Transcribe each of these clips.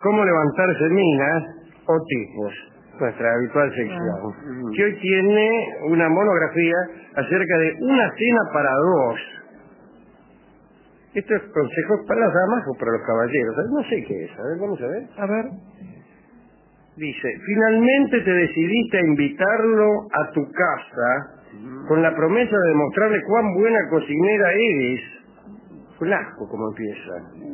cómo levantarse minas o tipos, nuestra habitual sección, que hoy tiene una monografía acerca de una cena para dos. ¿Esto es consejos para las damas o para los caballeros? No sé qué es, a ver, vamos a ver. A ver. Dice, finalmente te decidiste a invitarlo a tu casa con la promesa de demostrarle cuán buena cocinera eres. Un asco como empieza.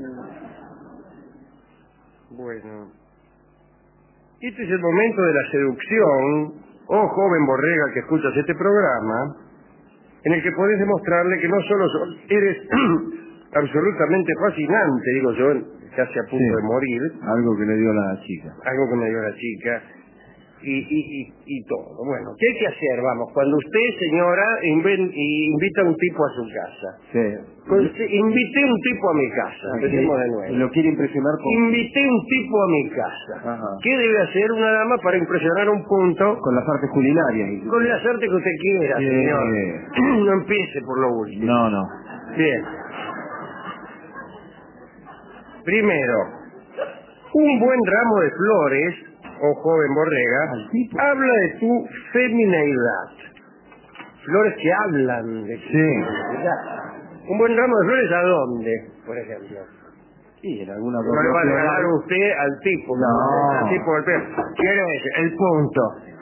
Bueno. Este es el momento de la seducción, oh joven borrega que escuchas este programa, en el que podés demostrarle que no solo eres absolutamente fascinante, digo yo, casi a punto de morir. Algo que le dio la chica. Algo que me dio la chica. Y todo. Bueno, ¿qué hay que hacer? Vamos, cuando usted, señora, invita a un tipo a su casa. Sí. Invité un tipo a mi casa. Empecemos de nuevo. Lo quiere impresionar con... Invité un tipo a mi casa. Ajá. ¿Qué debe hacer una dama para impresionar a un punto? Con las artes culinarias. Con las artes que usted quiera, señor. No empiece por lo último. No. Bien. Primero, un buen ramo de flores, oh joven borrega, habla de tu femineidad. Flores que hablan de tu femineidad. Un buen ramo de flores, ¿a dónde, por ejemplo? Sí, en alguna no le va a regalar usted al tipo. No. Al tipo del pelo. ¿Quién es? El punto.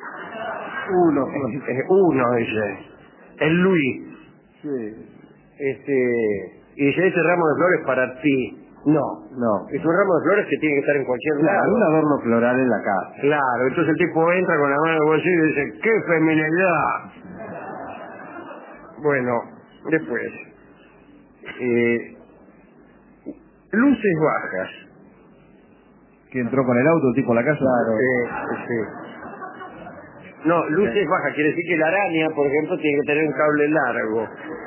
Uno, dice. El Luis. Sí. Y dice, ese ramo de flores para ti. No. Es un ramo de flores que tiene que estar en cualquier lado. Un adorno floral en la casa. Claro, entonces el tipo entra con la mano en el bolsillo y dice, ¡qué feminidad! Bueno, después. Luces bajas. Que entró con el auto tipo a la casa. Claro. Sí. No, luces bajas quiere decir que la araña, por ejemplo, tiene que tener un cable largo.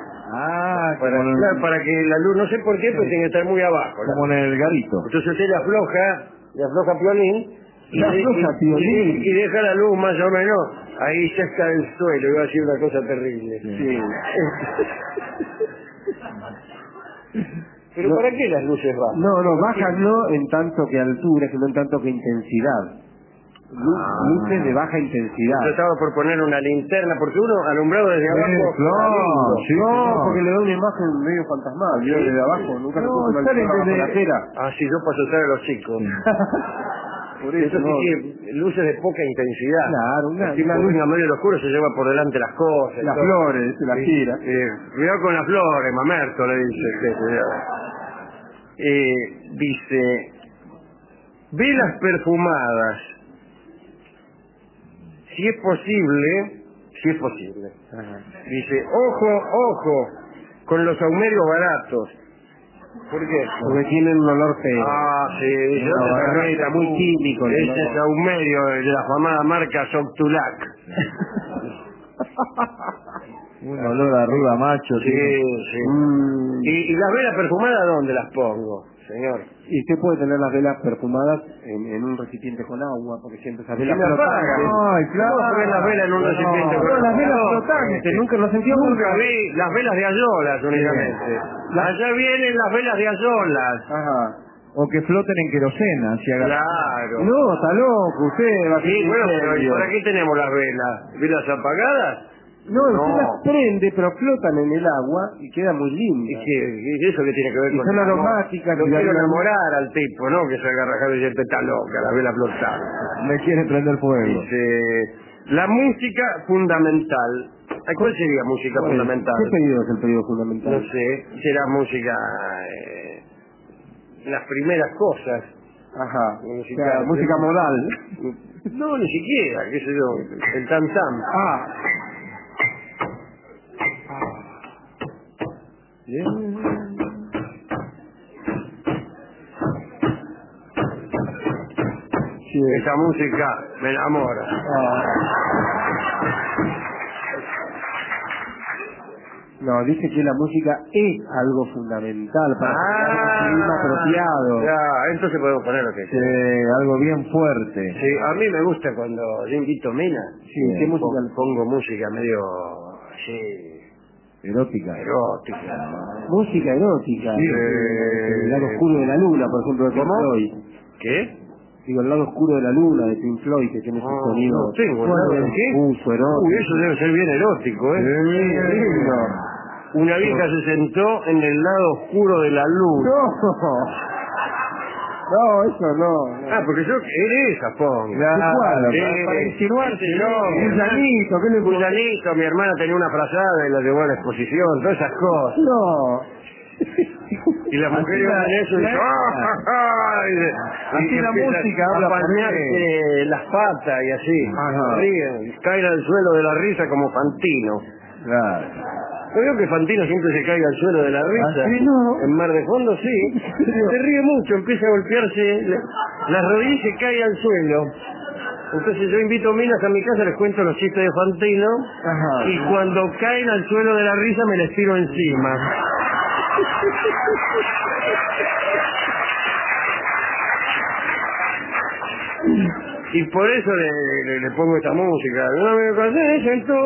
Para que la luz, no sé por qué, pero tiene que estar muy abajo. Como en el garito. Entonces usted le afloja Piolín y deja la luz más o menos ahí cerca del suelo. Iba a decir una cosa terrible. Sí. ¿Pero para qué las luces bajas? No, bajas no en tanto que altura, sino en tanto que intensidad. Luces de baja intensidad. Yo estaba por poner una linterna, porque uno alumbrado desde abajo... No, porque le da una imagen medio fantasmal. Yo desde abajo nunca le puse una linterna bajo la acera. Ah, sí, yo paso a usar a los chicos. Por eso entonces tiene luces de poca intensidad. Claro, una luz a medio oscuro se lleva por delante las cosas. Las flores, las gira. Cuidado con las flores, mamerto, le dice. Dice, velas perfumadas. Si es posible. Ajá. Dice, ojo, con los saumerios baratos. ¿Por qué? Porque tienen un olor feo. Sí, barreta, muy químico. Ese saumerio de la famada marca Soctulac. Un olor a ruda macho. Sí. ¿Y las velas perfumadas dónde las pongo, señor? Y usted puede tener las velas perfumadas en un recipiente con agua, porque siempre esas velas flotantes. Ay, claro. ¿Cómo poner las velas en un recipiente con agua? Las velas flotantes, nunca lo sentí. Nunca vi las velas de ayolas únicamente. Allá vienen las velas de ayolas. Ajá. O que floten en querosena. Claro. No, está loco, usted va a Sí, bueno, pero ¿para qué tenemos las velas? ¿Velas apagadas? No, usted las prende, pero flotan en el agua y queda muy linda. ¿Y eso qué tiene que ver con son aromáticas? Lo quiero enamorar al tipo, ¿no? Que se agarra y dice, está loca, la vela flotando. Me quiere prender fuego. Dice, la música fundamental. ¿Cuál sería música fundamental? ¿Qué pedido es el pedido fundamental? No sé, será música... las primeras cosas. Ajá. Música modal. No, ni siquiera, qué sé yo, el tam-tam. Sí. Esa música me enamora. No, dice que la música es algo fundamental para un clima apropiado. Ya, entonces podemos poner lo que sea. Algo bien fuerte. Sí, a mí me gusta cuando yo invito mina. Sí, ¿qué música? Pongo música medio así... Erótica. Música erótica. Sí. El lado oscuro de la luna, por ejemplo. ¿Cómo? Hoy. ¿Qué? Digo, el lado oscuro de la luna de Pink Floyd, que tiene ese sonido. No tengo nada de qué. Erótico. Uy, eso debe ser bien erótico, ¿eh? Sí, lindo. Una vieja se sentó en el lado oscuro de la luz. No, eso no. Ah, porque yo eres esa, pongo. Claro, para insinuarte, no. Gusanito, ¿qué le Gusanito, mi hermana tenía una frazada y la llevó a la exposición, todas esas cosas. No. Y la mujer iba en eso y dice, así la música habla a por palmearse las patas y así. Ajá. Ríen, y caen al suelo de la risa como Fantino. Claro. ¿No veo que Fantino siempre se caiga al suelo de la risa? ¿Ah, sí, no? En Mar de Fondo, sí. Se ríe mucho, empieza a golpearse las rodillas y se cae al suelo. Entonces yo invito minas a mi casa, les cuento los chistes de Fantino. Ajá. Y cuando caen al suelo de la risa me les tiro encima. Y por eso le pongo esta música. No me conocen tú.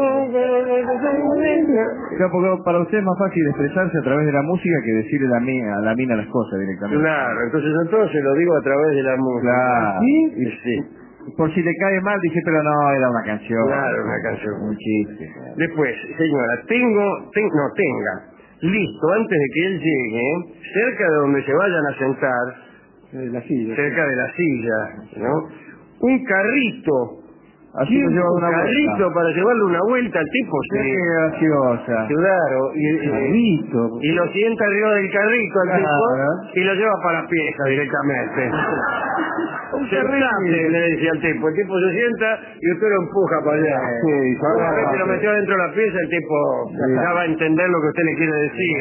Claro, porque para usted es más fácil expresarse a través de la música que decirle a la mina las cosas directamente. Claro, entonces entonces se lo digo a través de la música. Claro. ¿Sí? Sí. Por si le cae mal, dije, pero no, era una canción. Claro, una canción. Un chiste. Después, señora, tenga listo, antes de que él llegue, cerca de donde se vayan a sentar, La silla. cerca de la silla, ¿no? Un carrito. Así lo lleva Un una carrito vuelta. para llevarle una vuelta al tipo. Qué graciosa. Claro, Carrito. y lo sienta arriba del carrito al Claro. tipo y lo lleva para la pieza directamente. Sentate, le decía al tipo. El tipo se sienta y usted lo empuja para allá. Sí, Una vez que lo metió dentro de la pieza, el tipo ya va a entender lo que usted le quiere decir.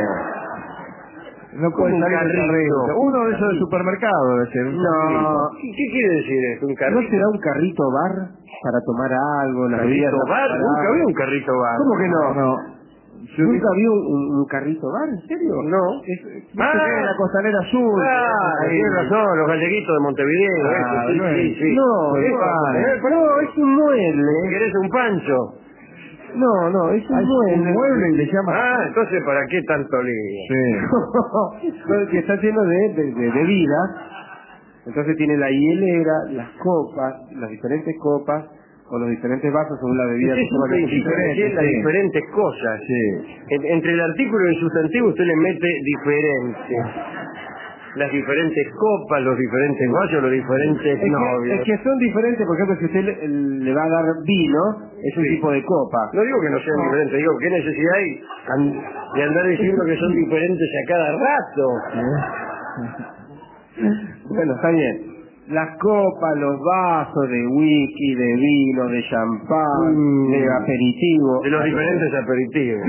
No puede Un salir del carrito. carrito. Uno de esos de supermercado debe ser. Un carrito. No. ¿Qué quiere decir esto? ¿Un ¿No carrito? será un carrito bar para tomar algo? Las bebidas ¿Carrito bar? para- Nunca vi un carrito bar. ¿Cómo que no? No. ¿Nunca vi un carrito bar? ¿En serio? No. ¿Viste que en la costanera azul? Ahí tiene razón, los galleguitos de Montevideo. Ah, eso, sí, sí. No, Pues no, es un mueble. ¿Querés un pancho? No, es un Hay un mueble. mueble y le llama. Ah, entonces ¿para qué tanto lío? Sí. Que está lleno de bebidas. Entonces tiene la hielera, las copas, las diferentes copas, o los diferentes vasos según la bebida que Usted toma siempre que insiste en decir las sí. diferentes cosas. Sí. Entre el artículo y el sustantivo usted le mete diferente. Las diferentes copas, los diferentes vasos, los diferentes novios. Es que son diferentes, por ejemplo, si usted le va a dar vino, es un Sí. tipo de copa. No digo que no sean diferentes, digo qué necesidad hay de andar diciendo que son diferentes a cada rato. Bueno, está bien. Las copas, los vasos de whisky, de vino, de champán, de aperitivo. De los diferentes aperitivos.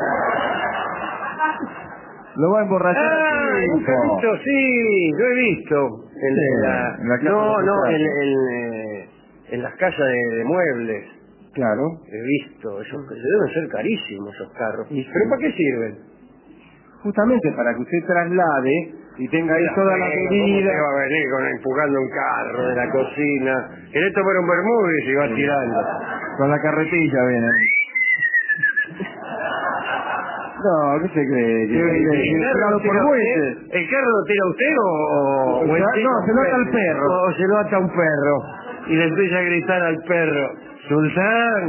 Lo va a emborrachar. Ah, al un tipo. carrito, sí, yo he visto. En Sí, la- en la casa no, de no, Plaza. en las casas de muebles. Claro. He visto, esos que deben ser carísimos esos carros. Y sí. ¿Pero para qué sirven? Justamente para que usted traslade y tenga ahí toda la ¿Cómo bebida. te va a venir empujando un carro de la cocina? ¿Querés tomar un bermúdez y se va tirando? Con la carretilla viene. No, ¿qué se cree? ¿El carro lo tira bueyes. usted? ¿El carro lo tira usted o el No, tipo se lo ata al perro. O se lo ata a un perro y le empieza a gritar al perro, ¡Sultán!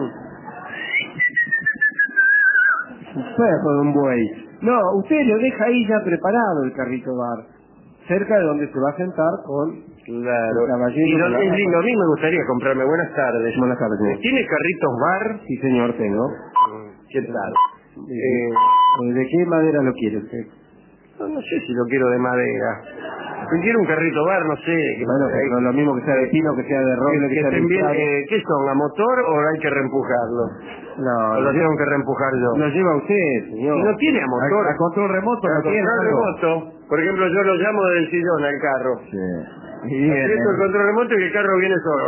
Un perro de un buey. No, usted lo deja ahí ya preparado el carrito bar. Cerca de donde se va a sentar con Claro. el caballero. Y no, con la es ropa. lindo, a mí me gustaría comprarme. Buenas tardes. Buenas tardes. ¿Tiene carritos bar? Sí, señor, tengo. ¿Qué tal? ¿De qué madera lo quiere usted? No sé si lo quiero de madera. Si quiero un carrito bar, no sé. Bueno, pero lo mismo que sea de pino, que sea de roble, que sea de estén bien, listrado. ¿qué son? ¿A motor o hay que reempujarlo? No, ¿O lo tengo que reempujar yo? lo lleva usted, señor. Si no tiene a motor. A control remoto A no tiene. control algo. remoto. Por ejemplo, yo lo llamo del sillón al carro. Sí. Y viene. Aprieto el control remoto y el carro viene solo.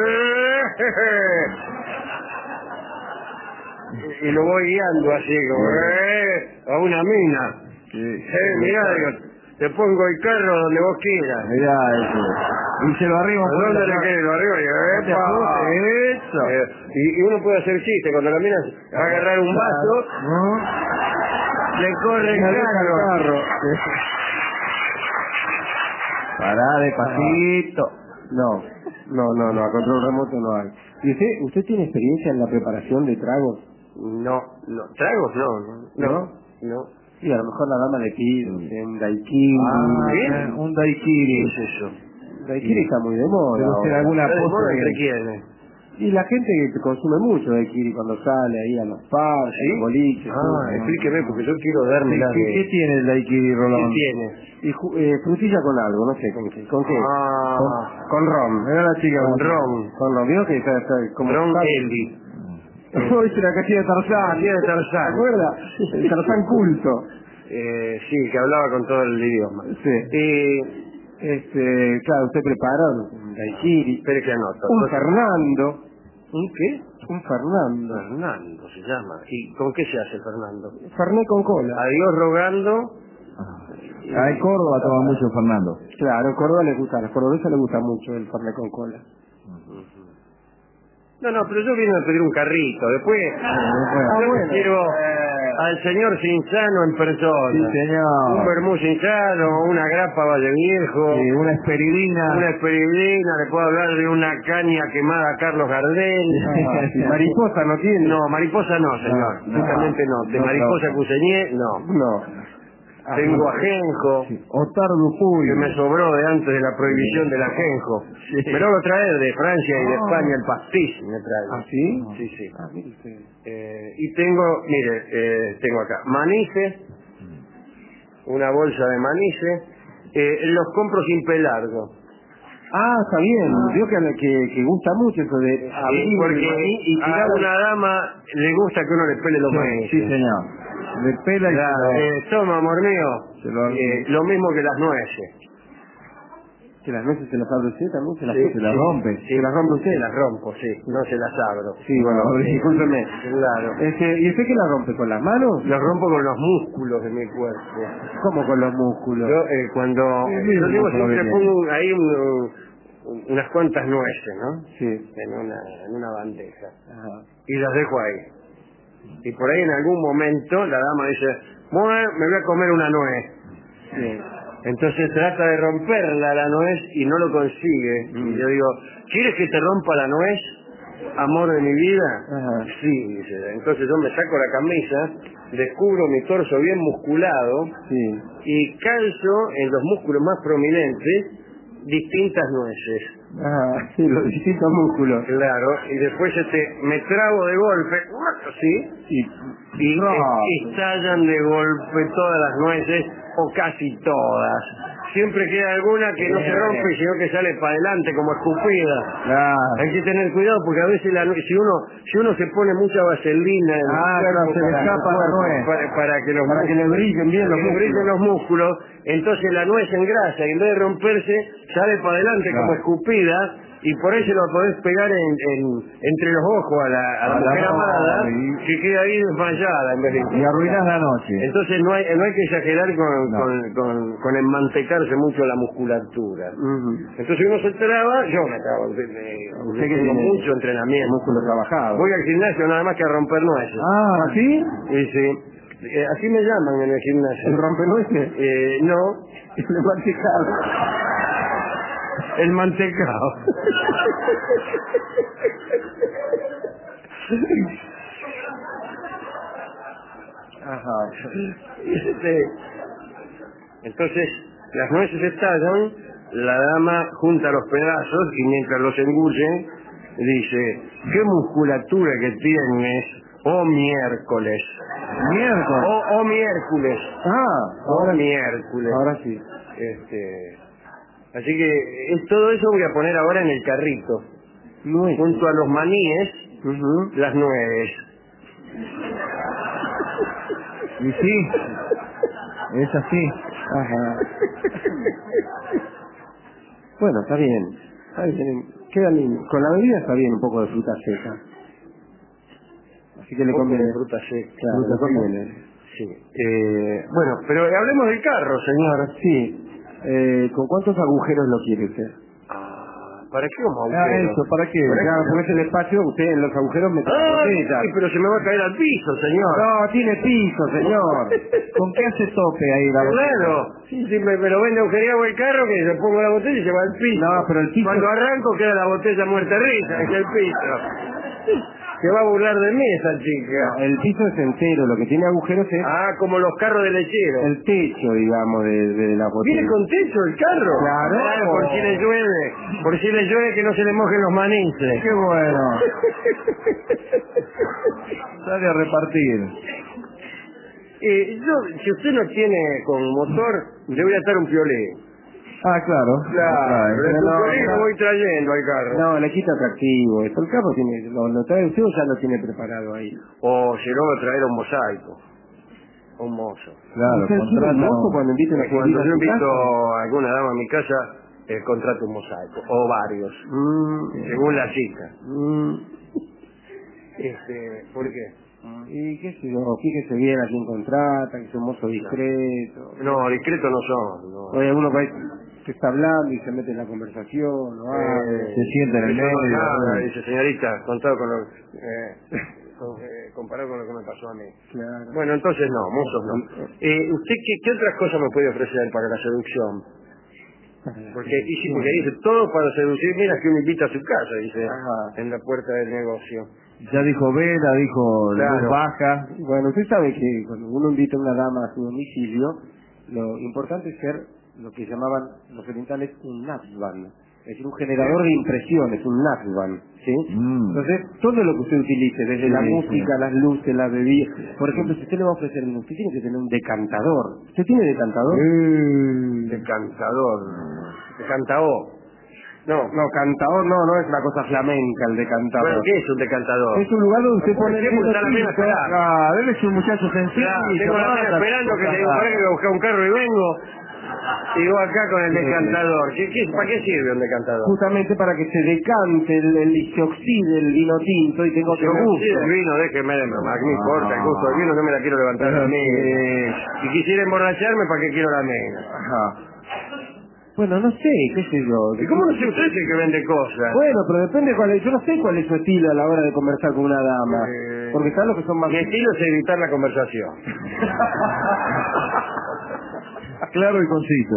Y lo voy guiando así, como, a una mina. Sí. Mirá, digo, te pongo el carro donde vos quieras. Mirá eso. Y se lo arriba ¿A dónde le quieres? Arriba, y ¡epa! Eso. Y uno puede hacer chiste, cuando la mina va a agarrar un vaso, ¿No? le corre el carro. Pará despacito. No, a control remoto no hay. ¿Y usted tiene experiencia en la preparación de tragos? No, tragos no. Sí, a lo mejor la dama le pide un daiquiri. ¿Qué? Un daiquiri. ¿Qué es eso? Daiquiri está muy de moda. Debe ser ahora. alguna ¿Está de moda postre entre que... quiénes? Y la gente que consume mucho daiquiri cuando sale ahí a los parques, ¿Sí? a los boliches. Explíqueme, porque yo quiero darme la ¿Qué tiene el daiquiri, Rolón? ¿Qué tiene? Y frutilla con algo, no sé con qué. ¿Con qué? Ah, Con ron. Era la chica con ron. Con ron. ¿Vio que está como Ron está? Eli. Hoy es la casilla de Tarzán. Casilla de Tarzán. ¿Se acuerda? El Tarzán culto. Sí, que hablaba con todo el idioma. Sí. Claro, usted prepara un daiquiri. Espere que anoto. Un Fernando. ¿Un qué? Un Fernando. Fernando se llama. ¿Y con qué se hace Fernando? Fernet con cola. A Dios rogando. En Córdoba toma mucho Fernando. Claro, en Córdoba le gusta, a los cordobeses les gusta mucho el Fernet con cola. No, pero yo vine a pedir un carrito. Después, yo bueno. quiero al señor Cinzano en persona. Sí, señor. Un vermú Cinzano, una grapa Valle Viejo. Sí, una esperidina. Una esperidina, le puedo hablar de una caña quemada a Carlos Gardel. Mariposa no tiene. No, mariposa no, señor. Justamente no. De mariposa cuseñé, no. No. Tengo ajenjo, Otardo Puy. que me sobró de antes de la prohibición del ajenjo. Me lo voy a traer de Francia y de España, el pastiz me traigo. ¿Ah, sí? Sí. Mire usted. Y tengo, tengo acá manices, una bolsa de manices. Los compro sin pelargo. Está bien. Vio que gusta mucho eso de abrir Porque y a tirar una dama le gusta que uno le pele los manices. Sí, señor. Le pela y Toma, amor mío, se lo... lo mismo que las nueces. que las nueces se las abre usted también, se las rompe. Sí, las rompe usted. Las rompo, sí, no se las abro. Sí, bueno, discúlpeme. Claro. ¿Y usted qué las rompe? ¿Con las manos? Los rompo con los músculos de mi cuerpo. ¿Cómo con los músculos? Yo cuando... yo digo siempre pongo ahí unas cuantas nueces, ¿no? Sí. En una bandeja. Ajá. Y las dejo ahí. Y por ahí en algún momento la dama dice, bueno, me voy a comer una nuez. Sí. Entonces trata de romperla la nuez y no lo consigue. Y yo digo, ¿quieres que te rompa la nuez, amor de mi vida? Ajá. Sí, dice. Entonces yo me saco la camisa, descubro mi torso bien musculado Sí. y calzo en los músculos más prominentes distintas nueces. Sí, los distintos músculos. Claro, y después me trago de golpe, ¿sí? Y estallan de golpe todas las nueces, o casi todas. Siempre queda alguna que no se rompe, sino que sale para adelante como escupida. Hay que tener cuidado porque a veces si uno se pone mucha vaselina en el cuerpo, se le escapa la nuez. para que le brillen bien los músculos, entonces la nuez engrasa y en vez de romperse sale para adelante como escupida. Y por eso lo podés pegar entre los ojos a la mujer amada, que queda ahí desmayada en vez de... Y arruinás la noche. Entonces no hay que exagerar con enmantecarse mucho la musculatura. Entonces uno se traba, yo me trabo. Usted que tengo tiene mucho entrenamiento. músculo trabajado. Voy al gimnasio nada más que a romper nueces. ¿Sí? Y sí. Así me llaman en el gimnasio. ¿El rompenueces? No. El mantecado. El mantecado. Ajá. Entonces, las nueces estallan, la dama junta los pedazos y mientras los engulle, dice, ¿qué musculatura que tienes, oh miércoles? ¿Miércoles? Oh miércoles. Ahora miércoles. Ahora sí. Así que todo eso voy a poner ahora en el carrito. Nueces. Junto a los maníes, las nueces. Y sí, es así. Ajá. Bueno, está bien. Queda lindo. Con la bebida está bien un poco de fruta seca. Así que le conviene. Fruta seca. Claro, le conviene. Sí. Bueno, pero hablemos del carro, señor. Sí. ¿Con cuántos agujeros lo quiere usted? ¿Para qué como agujeros? Eso, ¿para qué? Claro, porque es el espacio, usted en los agujeros mete botellas. Sí, pero se me va a caer al piso, señor. No, tiene piso, señor. ¿Con qué hace tope ahí la botella? Claro, sí, me lo vende agujereado el carro, que le pongo la botella y se va al piso. No, pero el piso... Cuando arranco queda la botella muerta risa en el piso. Se va a burlar de mí esa chica. No, el piso es entero, lo que tiene agujeros es Como los carros de lechero. el techo, digamos, de la botella. ¿Viene con techo el carro? Claro. Por si le llueve. Por si le llueve que no se le mojen los manices. Qué bueno. Sale a repartir. Si usted no tiene con motor, le voy a dar un piolín. Claro. Claro, Trae. el No, piolín no. lo voy trayendo al carro. No, le quita atractivo. Esto el carro tiene, lo trae usted o ya lo tiene preparado ahí. O si no, me traer un mosaico. Un mozo. Claro, ¿Usted quiere un contrata. mozo cuando inviten a Cuando a yo su invito casa? a alguna dama a mi casa, contrato un mosaico. O varios. Según la chica. ¿Por qué? Y qué sé yo, fíjese bien a quién contrata, que es un mozo discreto. No, discretos no son. No. Oye, uno que está hablando y se mete en la conversación, o habla. Se sienta en el eso no es medio. nada, dice, señorita, comparado con lo que me pasó a mí. Claro. Bueno, entonces no, mozos no. ¿Usted qué otras cosas me puede ofrecer para la seducción? Porque dice, todo para seducir, mira que uno invita a su casa, dice, en la puerta del negocio. Ya dijo vela, dijo Claro. luz baja. Bueno, usted sabe que cuando uno invita a una dama a su domicilio, lo importante es ser lo que llamaban los orientales un nazvan, es decir, un generador de impresiones, un nazvan, ¿sí? Entonces, todo lo que usted utilice, desde la música, las luces, la bebida, por ejemplo, si usted le va a ofrecer, usted tiene que tener un decantador. ¿Usted tiene decantador? Decantador. Decantador. No. No, cantador no es una cosa flamenca el decantador. Bueno, ¿qué es un decantador? Es un lugar donde usted pone el está la mina tinto. esperando. Él es un muchacho sencillo. Tengo la mina esperando que le digo, para que voy a buscar un carro y vengo. Y voy acá con el decantador. ¿Para qué sirve un decantador? Justamente para que se decante se oxide el vino tinto y tenga otro gusto. El vino, déjeme de broma, que me importa el gusto del vino, no me la quiero levantar a mí. Si quisiera emborracharme, ¿para qué quiero la mina? Ajá. Bueno, no sé, qué sé yo. ¿Y cómo no sé usted si el que vende cosas? Bueno, pero depende cuál es. Yo no sé cuál es su estilo a la hora de conversar con una dama. Porque están los que son más... Mi estilo es evitar la conversación. Claro y conciso.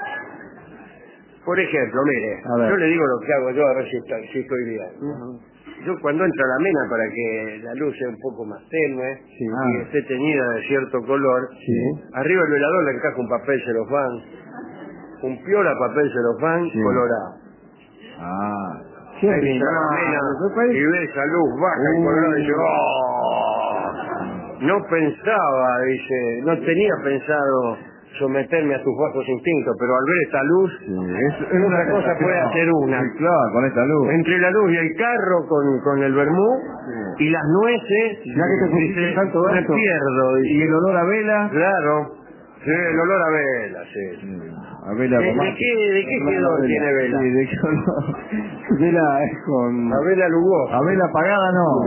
Por ejemplo, mire, A ver. yo le digo lo que hago yo a ver si estoy bien. Yo cuando entra la mina para que la luz sea un poco más tenue y esté teñida de cierto color, arriba del velador le encaja un papel celofán, un piola papel celofán colorado. Qué Entra bien. la mina y ve esa luz baja y colorada y dice, ¡oh! No pensaba, dice, no tenía pensado someterme a tus bajos instintos, pero al ver esta luz, Es una cosa puede hacer una. Sí, claro, con esta luz. Entre la luz y el carro con el vermú y las nueces, Ya que te pusiste tanto me esto. pierdo. Y el olor a vela. Claro, sí, el olor a vela, sí. A vela ¿De romántica. qué hedor tiene vela? Sí, de qué olor. Vela es con... A vela lugosa. A vela apagada no.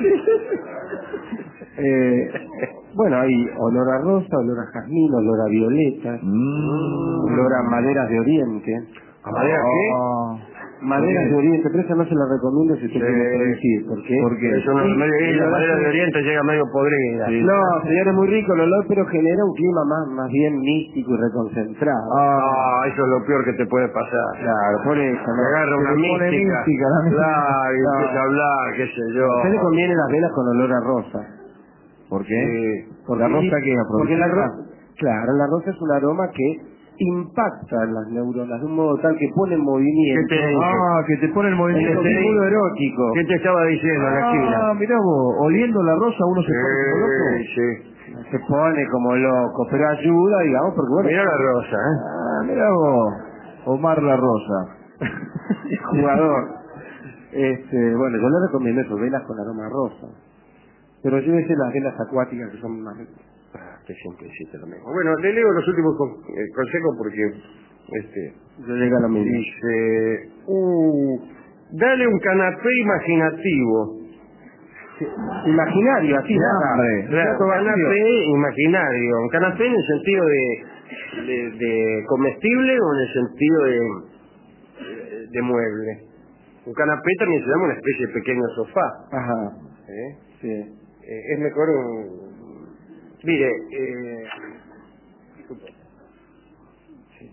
Bueno, hay olor a rosa, olor a jazmín, olor a violeta, olor a maderas de oriente. ¿A madera qué? Maderas de oriente, pero esa no se la recomiendo si usted quiere producir. ¿Por qué? Porque Eso no, la madera de oriente llega medio podrida. No, señor, es muy rico el olor, pero genera un clima más bien místico y reconcentrado. Eso es lo peor que te puede pasar. Claro, por eso. Me agarra una mística. Claro, y empieza a hablar, qué sé yo. A usted le conviene las velas con olor a rosa. ¿Por qué? Porque ¿La rosa qué? Porque claro, la rosa es un aroma que impacta en las neuronas de un modo tal que pone en movimiento. ¿Qué te dije? Que te pone el movimiento. Es muy erótico. ¿Qué te estaba diciendo en la esquina? Mirá vos, oliendo la rosa uno se pone como loco. Sí. Se pone como loco, pero ayuda, digamos, porque bueno... Mira la rosa, Mirá vos, Omar la rosa. Jugador. Bueno, yo le recomiendo eso, velas con aroma rosa. Pero llévese las velas acuáticas que son más... Que siempre hiciste lo mismo. Bueno, le leo los últimos consejos porque Yo llego a lo mismo. dice, dale un canapé imaginativo. Imaginario, así, hombre. Claro, canapé imaginario. Un canapé en el sentido de comestible o en el sentido de mueble. Un canapé también se llama una especie de pequeño sofá. Ajá. Sí. Es mejor un... Mire, disculpe. Sí.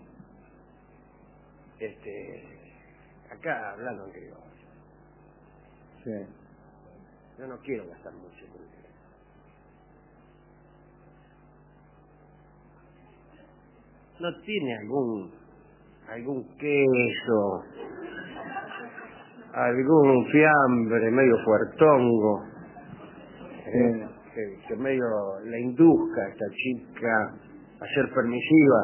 Acá hablando en criollo. Sí. Yo no quiero gastar mucho. ¿No tiene algún queso, algún fiambre medio fuertongo, que medio le induzca a esta chica a ser permisiva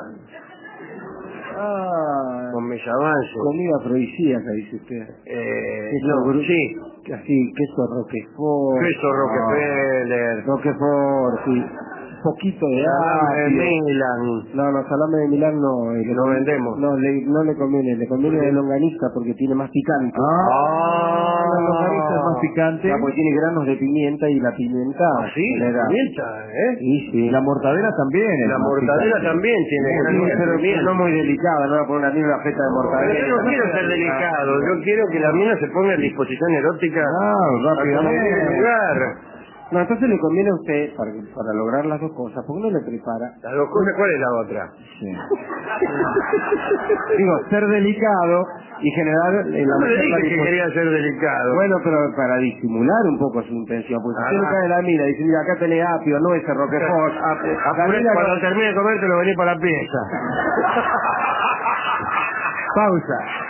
Ah, con mis avances? comida afrodisíaca, dice usted. No, sí, Así, queso Roquefort. queso Rockefeller, Roquefort, sí. Poquito de salame de apio. Milán, No, salame de Milán no. que lo vendemos. No le conviene. Le conviene de longaniza porque tiene más picante. La longaniza es más picante. Porque tiene granos de pimienta y la pimienta. ¿Sí? le da. ¿Pimienta, Sí. La mortadela también es La más mortadela picante. también tiene Sí, granos de pero pimienta. no muy delicada, no va a poner una mina feta de mortadela. Pero yo no quiero ser delicado, yo quiero que la mina se ponga en disposición erótica Rápidamente. en el lugar. No, entonces le conviene a usted, para lograr las dos cosas, ¿por qué no le prepara? Las dos cosas, ¿cuál es la otra? Sí. Digo, ser delicado y generar la No le mujer la dije que disposición. quería ser delicado. Bueno, pero para disimular un poco su intención, porque si usted le cae la mina y dice, mira, acá tenés apio, no ese Roquefort. Cuando termine de comer te lo venís para la pieza. Pausa.